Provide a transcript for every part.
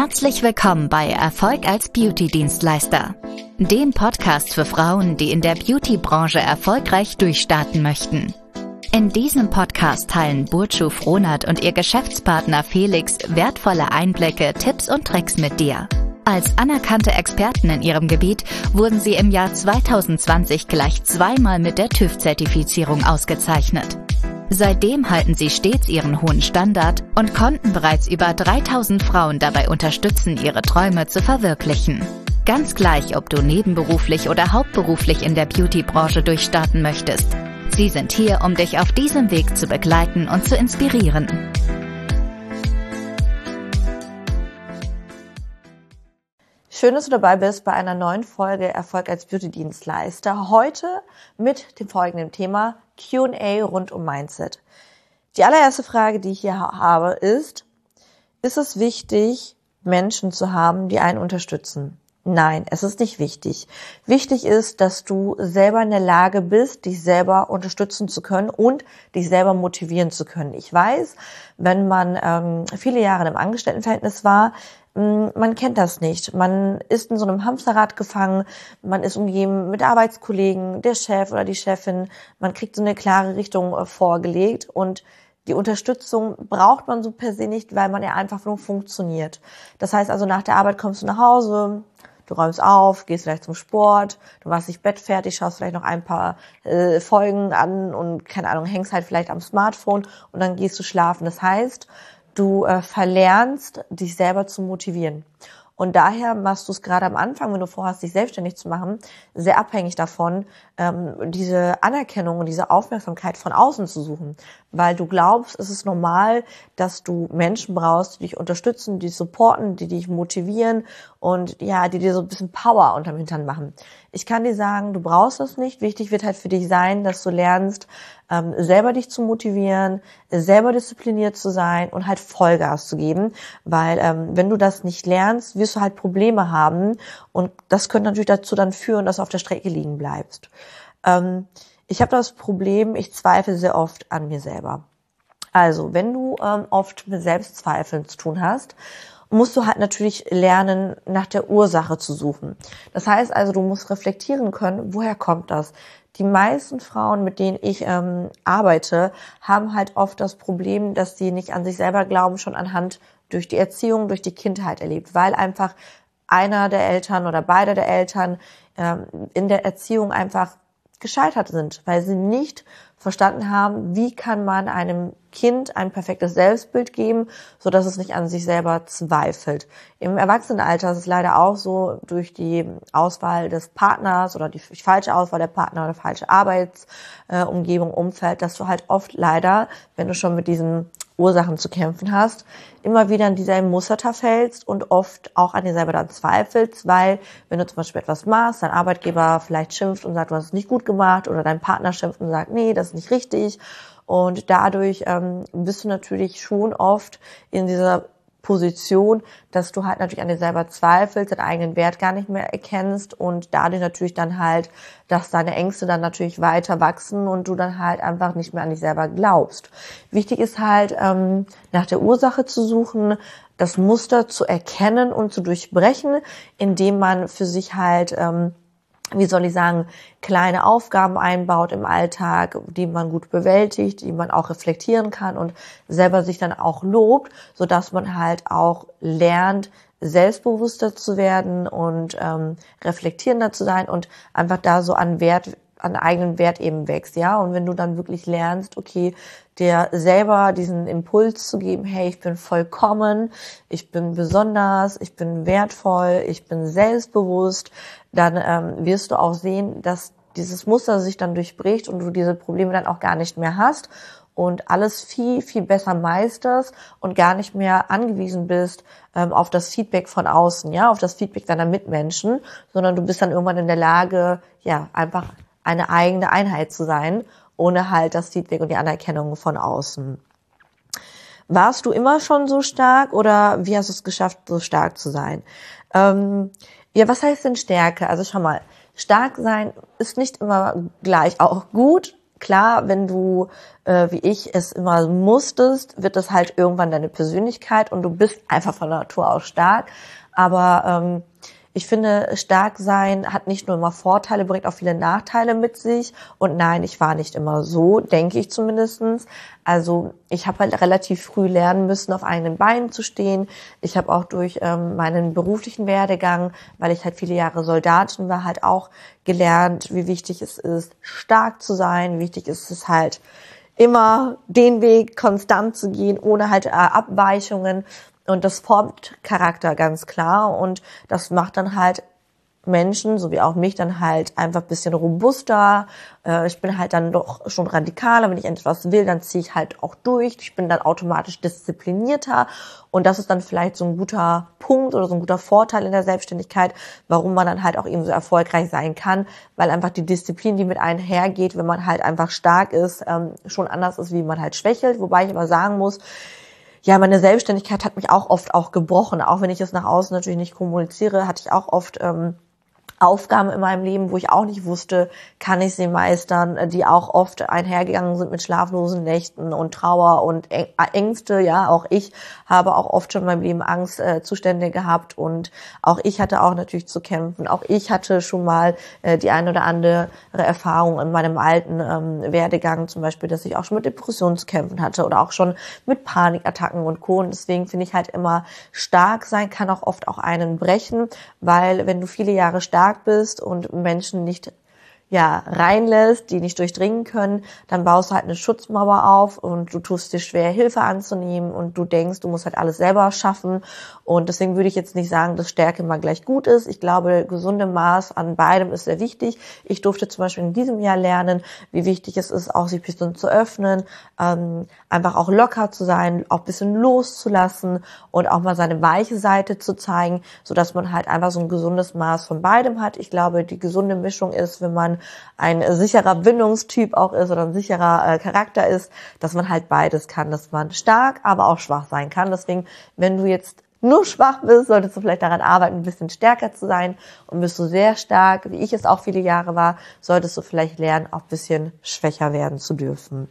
Herzlich willkommen bei Erfolg als Beauty-Dienstleister, dem Podcast für Frauen, die in der Beauty-Branche erfolgreich durchstarten möchten. In diesem Podcast teilen Burcu Frohnert und ihr Geschäftspartner Felix wertvolle Einblicke, Tipps und Tricks mit dir. Als anerkannte Experten in ihrem Gebiet wurden sie im Jahr 2020 gleich zweimal mit der TÜV-Zertifizierung ausgezeichnet. Seitdem halten sie stets ihren hohen Standard und konnten bereits über 3000 Frauen dabei unterstützen, ihre Träume zu verwirklichen. Ganz gleich, ob du nebenberuflich oder hauptberuflich in der Beauty-Branche durchstarten möchtest. Sie sind hier, um dich auf diesem Weg zu begleiten und zu inspirieren. Schön, dass du dabei bist bei einer neuen Folge Erfolg als Beauty-Dienstleister. Heute mit dem folgenden Thema Q&A rund um Mindset. Die allererste Frage, die ich hier habe, ist es wichtig, Menschen zu haben, die einen unterstützen? Nein, es ist nicht wichtig. Wichtig ist, dass du selber in der Lage bist, dich selber unterstützen zu können und dich selber motivieren zu können. Ich weiß, wenn man viele Jahre im Angestelltenverhältnis war, man kennt das nicht. Man ist in so einem Hamsterrad gefangen, man ist umgeben mit Arbeitskollegen, der Chef oder die Chefin, man kriegt so eine klare Richtung vorgelegt und die Unterstützung braucht man so per se nicht, weil man ja einfach nur funktioniert. Das heißt also, nach der Arbeit kommst du nach Hause, du räumst auf, gehst vielleicht zum Sport, du machst dich bettfertig, schaust vielleicht noch ein paar Folgen an und keine Ahnung, hängst halt vielleicht am Smartphone und dann gehst du schlafen. Das heißt, du verlernst, dich selber zu motivieren. Und daher machst du es gerade am Anfang, wenn du vorhast, dich selbstständig zu machen, sehr abhängig davon, diese Anerkennung und diese Aufmerksamkeit von außen zu suchen. Weil du glaubst, es ist normal, dass du Menschen brauchst, die dich unterstützen, die dich supporten, die dich motivieren und ja, die dir so ein bisschen Power unterm Hintern machen. Ich kann dir sagen, du brauchst das nicht. Wichtig wird halt für dich sein, dass du lernst, selber dich zu motivieren, selber diszipliniert zu sein und halt Vollgas zu geben. Weil wenn du das nicht lernst, wirst du halt Probleme haben und das könnte natürlich dazu dann führen, dass du auf der Strecke liegen bleibst. Ich habe das Problem, ich zweifle sehr oft an mir selber. Also, wenn du oft mit Selbstzweifeln zu tun hast, musst du halt natürlich lernen, nach der Ursache zu suchen. Das heißt also, du musst reflektieren können, woher kommt das? Die meisten Frauen, mit denen ich arbeite, haben halt oft das Problem, dass sie nicht an sich selber glauben, schon anhand durch die Erziehung, durch die Kindheit erlebt, weil einfach einer der Eltern oder beide der Eltern in der Erziehung einfach gescheitert sind, weil sie nicht verstanden haben, wie kann man einem Kind ein perfektes Selbstbild geben, so dass es nicht an sich selber zweifelt. Im Erwachsenenalter ist es leider auch so, durch die Auswahl des Partners oder die falsche Auswahl der Partner oder falsche Arbeitsumgebung, Umfeld, dass du halt oft leider, wenn du schon mit diesen Ursachen zu kämpfen hast, immer wieder in dieselben Muster verfällst und oft auch an dir selber dann zweifelst, weil wenn du zum Beispiel etwas machst, dein Arbeitgeber vielleicht schimpft und sagt, du hast es nicht gut gemacht oder dein Partner schimpft und sagt, nee, das ist nicht richtig und dadurch bist du natürlich schon oft in dieser Position, dass du halt natürlich an dir selber zweifelst, deinen eigenen Wert gar nicht mehr erkennst und dadurch natürlich dann halt, dass deine Ängste dann natürlich weiter wachsen und du dann halt einfach nicht mehr an dich selber glaubst. Wichtig ist halt, nach der Ursache zu suchen, das Muster zu erkennen und zu durchbrechen, indem man für sich halt kleine Aufgaben einbaut im Alltag, die man gut bewältigt, die man auch reflektieren kann und selber sich dann auch lobt, sodass man halt auch lernt, selbstbewusster zu werden und reflektierender zu sein und einfach da so an eigenen Wert eben wächst, ja. Und wenn du dann wirklich lernst, okay, dir selber diesen Impuls zu geben, hey, ich bin vollkommen, ich bin besonders, ich bin wertvoll, ich bin selbstbewusst, dann wirst du auch sehen, dass dieses Muster sich dann durchbricht und du diese Probleme dann auch gar nicht mehr hast und alles viel, viel besser meisterst und gar nicht mehr angewiesen bist auf das Feedback von außen, ja, auf das Feedback deiner Mitmenschen, sondern du bist dann irgendwann in der Lage, ja, einfach eine eigene Einheit zu sein, ohne halt das Feedback und die Anerkennung von außen. Warst du immer schon so stark oder wie hast du es geschafft, so stark zu sein? Ja, was heißt denn Stärke? Also schau mal, stark sein ist nicht immer gleich auch gut. Klar, wenn du, wie ich, es immer musstest, wird das halt irgendwann deine Persönlichkeit und du bist einfach von Natur aus stark. Aber ich finde, stark sein hat nicht nur immer Vorteile, bringt auch viele Nachteile mit sich. Und nein, ich war nicht immer so, denke ich zumindestens. Also ich habe halt relativ früh lernen müssen, auf eigenen Beinen zu stehen. Ich habe auch durch meinen beruflichen Werdegang, weil ich halt viele Jahre Soldatin war, halt auch gelernt, wie wichtig es ist, stark zu sein. Wie wichtig ist es halt, immer den Weg konstant zu gehen, ohne halt Abweichungen. Und das formt Charakter ganz klar und das macht dann halt Menschen, so wie auch mich, dann halt einfach ein bisschen robuster. Ich bin halt dann doch schon radikaler. Wenn ich etwas will, dann ziehe ich halt auch durch. Ich bin dann automatisch disziplinierter. Und das ist dann vielleicht so ein guter Punkt oder so ein guter Vorteil in der Selbstständigkeit, warum man dann halt auch eben so erfolgreich sein kann, weil einfach die Disziplin, die mit einhergeht, wenn man halt einfach stark ist, schon anders ist, wie man halt schwächelt. Wobei ich aber sagen muss, ja, meine Selbstständigkeit hat mich auch oft auch gebrochen. Auch wenn ich es nach außen natürlich nicht kommuniziere, hatte ich auch oft Aufgaben in meinem Leben, wo ich auch nicht wusste, kann ich sie meistern, die auch oft einhergegangen sind mit schlaflosen Nächten und Trauer und Ängste. Ja, auch ich habe auch oft schon in meinem Leben Angstzustände gehabt und auch ich hatte auch natürlich zu kämpfen. Auch ich hatte schon mal die eine oder andere Erfahrung in meinem alten Werdegang, zum Beispiel, dass ich auch schon mit Depressionen zu kämpfen hatte oder auch schon mit Panikattacken und Co. Und deswegen finde ich halt immer, stark sein kann auch oft auch einen brechen, weil wenn du viele Jahre stark bist und Menschen nicht reinlässt, die nicht durchdringen können, dann baust du halt eine Schutzmauer auf und du tust dir schwer, Hilfe anzunehmen und du denkst, du musst halt alles selber schaffen. Und deswegen würde ich jetzt nicht sagen, dass Stärke mal gleich gut ist. Ich glaube, gesunde Maß an beidem ist sehr wichtig. Ich durfte zum Beispiel in diesem Jahr lernen, wie wichtig es ist, auch sich ein bisschen zu öffnen, einfach auch locker zu sein, auch ein bisschen loszulassen und auch mal seine weiche Seite zu zeigen, sodass man halt einfach so ein gesundes Maß von beidem hat. Ich glaube, die gesunde Mischung ist, wenn man ein sicherer Bindungstyp auch ist oder ein sicherer Charakter ist, dass man halt beides kann, dass man stark, aber auch schwach sein kann. Deswegen, wenn du jetzt nur schwach bist, solltest du vielleicht daran arbeiten, ein bisschen stärker zu sein. Und bist du sehr stark, wie ich es auch viele Jahre war, solltest du vielleicht lernen, auch ein bisschen schwächer werden zu dürfen.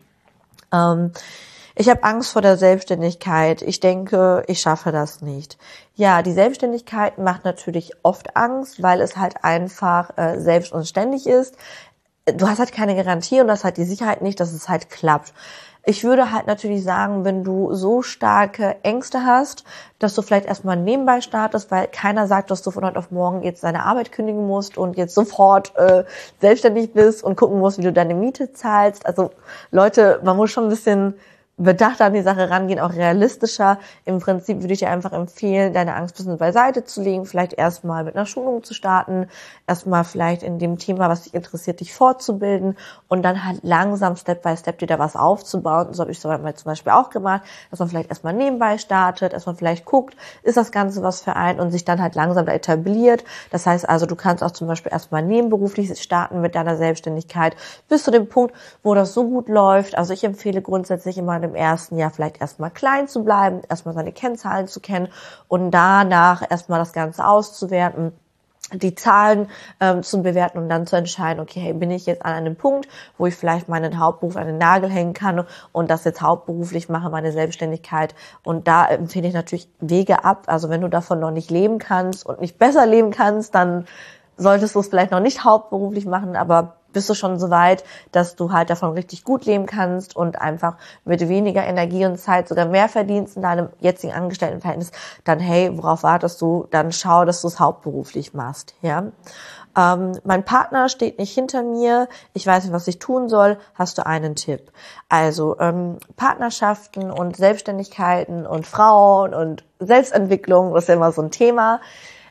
Ich habe Angst vor der Selbstständigkeit. Ich denke, ich schaffe das nicht. Ja, die Selbstständigkeit macht natürlich oft Angst, weil es halt einfach selbst und ständig ist. Du hast halt keine Garantie und hast halt die Sicherheit nicht, dass es halt klappt. Ich würde halt natürlich sagen, wenn du so starke Ängste hast, dass du vielleicht erstmal nebenbei startest, weil keiner sagt, dass du von heute auf morgen jetzt deine Arbeit kündigen musst und jetzt sofort selbstständig bist und gucken musst, wie du deine Miete zahlst. Also Leute, man muss schon ein bisschen bedachter an die Sache rangehen, auch realistischer. Im Prinzip würde ich dir einfach empfehlen, deine Angst ein bisschen beiseite zu legen, vielleicht erstmal mit einer Schulung zu starten, erstmal vielleicht in dem Thema, was dich interessiert, dich fortzubilden und dann halt langsam Step by Step dir da was aufzubauen. So habe ich so mal zum Beispiel auch gemacht, dass man vielleicht erstmal nebenbei startet, dass man vielleicht guckt, ist das Ganze was für einen und sich dann halt langsam da etabliert. Das heißt also, du kannst auch zum Beispiel erstmal nebenberuflich starten mit deiner Selbstständigkeit bis zu dem Punkt, wo das so gut läuft. Also ich empfehle grundsätzlich immer im ersten Jahr vielleicht erstmal klein zu bleiben, erstmal seine Kennzahlen zu kennen und danach erstmal das Ganze auszuwerten, die Zahlen zu bewerten und dann zu entscheiden, okay, hey, bin ich jetzt an einem Punkt, wo ich vielleicht meinen Hauptberuf an den Nagel hängen kann und das jetzt hauptberuflich mache, meine Selbstständigkeit. Und da empfehle ich natürlich Wege ab. Also wenn du davon noch nicht leben kannst und nicht besser leben kannst, dann solltest du es vielleicht noch nicht hauptberuflich machen, aber bist du schon so weit, dass du halt davon richtig gut leben kannst und einfach mit weniger Energie und Zeit sogar mehr verdienst in deinem jetzigen Angestelltenverhältnis, dann hey, worauf wartest du? Dann schau, dass du es hauptberuflich machst, ja. Mein Partner steht nicht hinter mir, ich weiß nicht, was ich tun soll, hast du einen Tipp? Also Partnerschaften und Selbstständigkeiten und Frauen und Selbstentwicklung, das ist ja immer so ein Thema.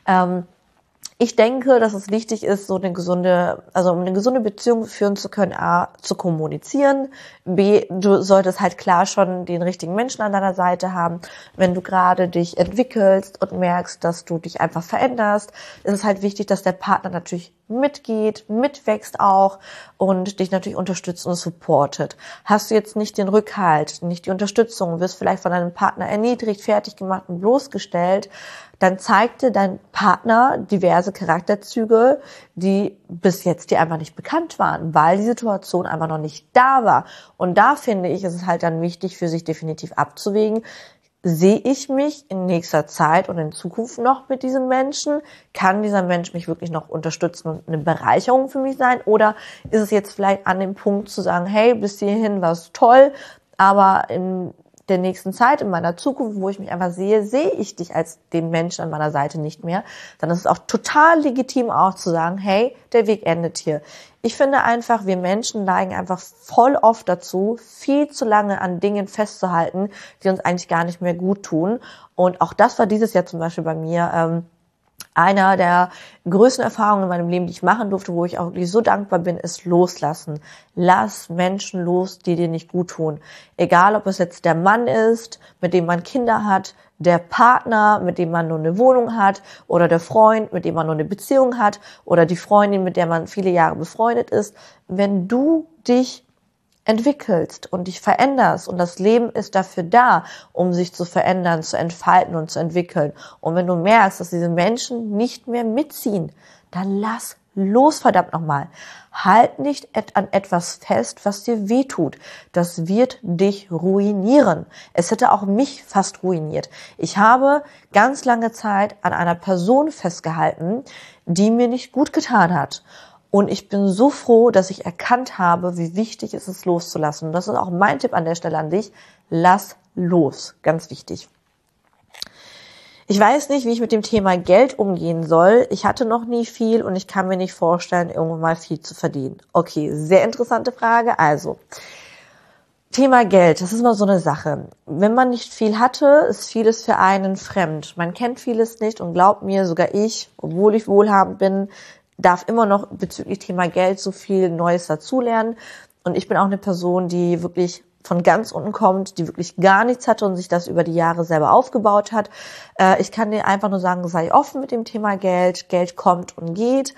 Ich denke, dass es wichtig ist, um eine gesunde Beziehung führen zu können, A, zu kommunizieren, B, du solltest halt klar schon den richtigen Menschen an deiner Seite haben. Wenn du gerade dich entwickelst und merkst, dass du dich einfach veränderst, ist es halt wichtig, dass der Partner natürlich mitgeht, mitwächst auch und dich natürlich unterstützt und supportet. Hast du jetzt nicht den Rückhalt, nicht die Unterstützung, wirst vielleicht von deinem Partner erniedrigt, fertig gemacht und bloßgestellt, dann zeigt dir dein Partner diverse Charakterzüge, die bis jetzt dir einfach nicht bekannt waren, weil die Situation einfach noch nicht da war. Und da finde ich, ist es halt dann wichtig, für sich definitiv abzuwägen, sehe ich mich in nächster Zeit und in Zukunft noch mit diesem Menschen? Kann dieser Mensch mich wirklich noch unterstützen und eine Bereicherung für mich sein? Oder ist es jetzt vielleicht an dem Punkt zu sagen, hey, bis hierhin war es toll, aber in der nächsten Zeit, in meiner Zukunft, wo ich mich einfach sehe ich dich als den Menschen an meiner Seite nicht mehr. Dann ist es auch total legitim auch zu sagen, hey, der Weg endet hier. Ich finde einfach, wir Menschen neigen einfach voll oft dazu, viel zu lange an Dingen festzuhalten, die uns eigentlich gar nicht mehr gut tun. Und auch das war dieses Jahr zum Beispiel bei mir einer der größten Erfahrungen in meinem Leben, die ich machen durfte, wo ich auch wirklich so dankbar bin, ist loslassen. Lass Menschen los, die dir nicht gut tun. Egal, ob es jetzt der Mann ist, mit dem man Kinder hat, der Partner, mit dem man nur eine Wohnung hat, oder der Freund, mit dem man nur eine Beziehung hat, oder die Freundin, mit der man viele Jahre befreundet ist. Wenn du dich entwickelst und dich veränderst und das Leben ist dafür da, um sich zu verändern, zu entfalten und zu entwickeln. Und wenn du merkst, dass diese Menschen nicht mehr mitziehen, dann lass los, verdammt nochmal. Halt nicht an etwas fest, was dir wehtut. Das wird dich ruinieren. Es hätte auch mich fast ruiniert. Ich habe ganz lange Zeit an einer Person festgehalten, die mir nicht gut getan hat. Und ich bin so froh, dass ich erkannt habe, wie wichtig es ist, loszulassen. Und das ist auch mein Tipp an der Stelle an dich. Lass los. Ganz wichtig. Ich weiß nicht, wie ich mit dem Thema Geld umgehen soll. Ich hatte noch nie viel und ich kann mir nicht vorstellen, irgendwann mal viel zu verdienen. Okay, sehr interessante Frage. Also, Thema Geld, das ist immer so eine Sache. Wenn man nicht viel hatte, ist vieles für einen fremd. Man kennt vieles nicht und glaubt mir, sogar ich, obwohl ich wohlhabend bin, darf immer noch bezüglich Thema Geld so viel Neues dazulernen. Und ich bin auch eine Person, die wirklich von ganz unten kommt, die wirklich gar nichts hatte und sich das über die Jahre selber aufgebaut hat. Ich kann dir einfach nur sagen, sei offen mit dem Thema Geld. Geld kommt und geht.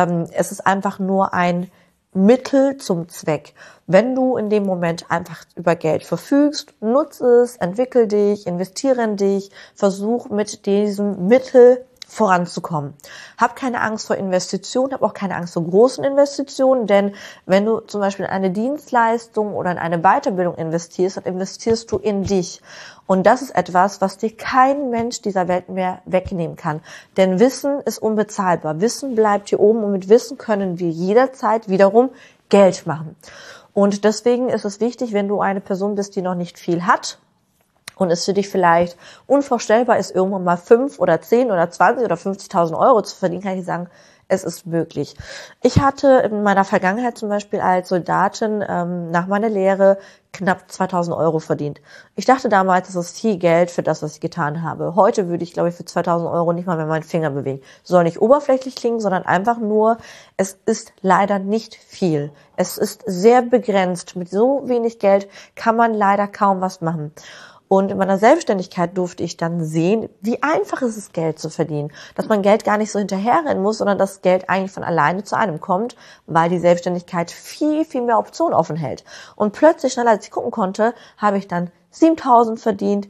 Es ist einfach nur ein Mittel zum Zweck. Wenn du in dem Moment einfach über Geld verfügst, nutze es, entwickel dich, investiere in dich, versuch mit diesem Mittel voranzukommen. Hab keine Angst vor Investitionen, hab auch keine Angst vor großen Investitionen, denn wenn du zum Beispiel in eine Dienstleistung oder in eine Weiterbildung investierst, dann investierst du in dich. Und das ist etwas, was dir kein Mensch dieser Welt mehr wegnehmen kann. Denn Wissen ist unbezahlbar. Wissen bleibt hier oben und mit Wissen können wir jederzeit wiederum Geld machen. Und deswegen ist es wichtig, wenn du eine Person bist, die noch nicht viel hat, und es für dich vielleicht unvorstellbar ist, irgendwann mal 5 oder 10 oder 20 oder 50.000 Euro zu verdienen, kann ich sagen, es ist möglich. Ich hatte in meiner Vergangenheit zum Beispiel als Soldatin nach meiner Lehre knapp 2.000 Euro verdient. Ich dachte damals, das ist viel Geld für das, was ich getan habe. Heute würde ich, glaube ich, für 2.000 Euro nicht mal mehr meinen Finger bewegen. Soll nicht oberflächlich klingen, sondern einfach nur, es ist leider nicht viel. Es ist sehr begrenzt. Mit so wenig Geld kann man leider kaum was machen. Und in meiner Selbstständigkeit durfte ich dann sehen, wie einfach es ist, Geld zu verdienen. Dass man Geld gar nicht so hinterherrennen muss, sondern dass Geld eigentlich von alleine zu einem kommt, weil die Selbstständigkeit viel, viel mehr Optionen offen hält. Und plötzlich, schneller als ich gucken konnte, habe ich dann 7.000 verdient,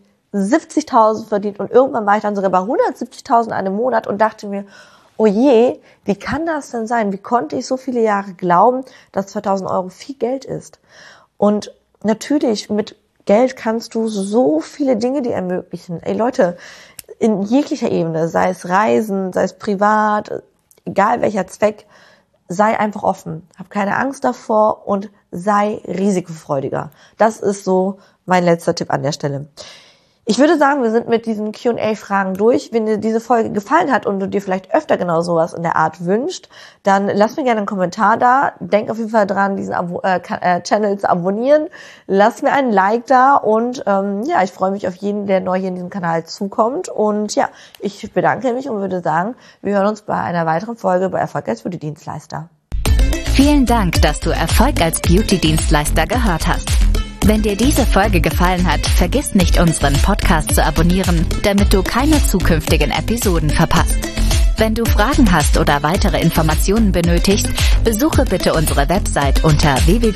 70.000 verdient und irgendwann war ich dann sogar bei 170.000 in einem Monat und dachte mir, oh je, wie kann das denn sein? Wie konnte ich so viele Jahre glauben, dass 2.000 Euro viel Geld ist? Und natürlich mit Geld kannst du so viele Dinge dir ermöglichen. Ey Leute, in jeglicher Ebene, sei es Reisen, sei es privat, egal welcher Zweck, sei einfach offen. Hab keine Angst davor und sei risikofreudiger. Das ist so mein letzter Tipp an der Stelle. Ich würde sagen, wir sind mit diesen Q&A-Fragen durch. Wenn dir diese Folge gefallen hat und du dir vielleicht öfter genau sowas in der Art wünscht, dann lass mir gerne einen Kommentar da. Denk auf jeden Fall dran, diesen Channel zu abonnieren. Lass mir einen Like da und ich freue mich auf jeden, der neu hier in diesem Kanal zukommt. Und ja, ich bedanke mich und würde sagen, wir hören uns bei einer weiteren Folge bei Erfolg als Beauty-Dienstleister. Vielen Dank, dass du Erfolg als Beauty-Dienstleister gehört hast. Wenn dir diese Folge gefallen hat, vergiss nicht, unseren Podcast zu abonnieren, damit du keine zukünftigen Episoden verpasst. Wenn du Fragen hast oder weitere Informationen benötigst, besuche bitte unsere Website unter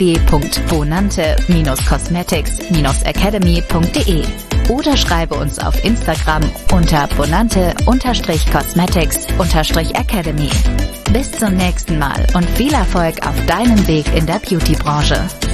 www.bonante-cosmetics-academy.de oder schreibe uns auf Instagram unter bonante-cosmetics-academy. Bis zum nächsten Mal und viel Erfolg auf deinem Weg in der Beauty-Branche.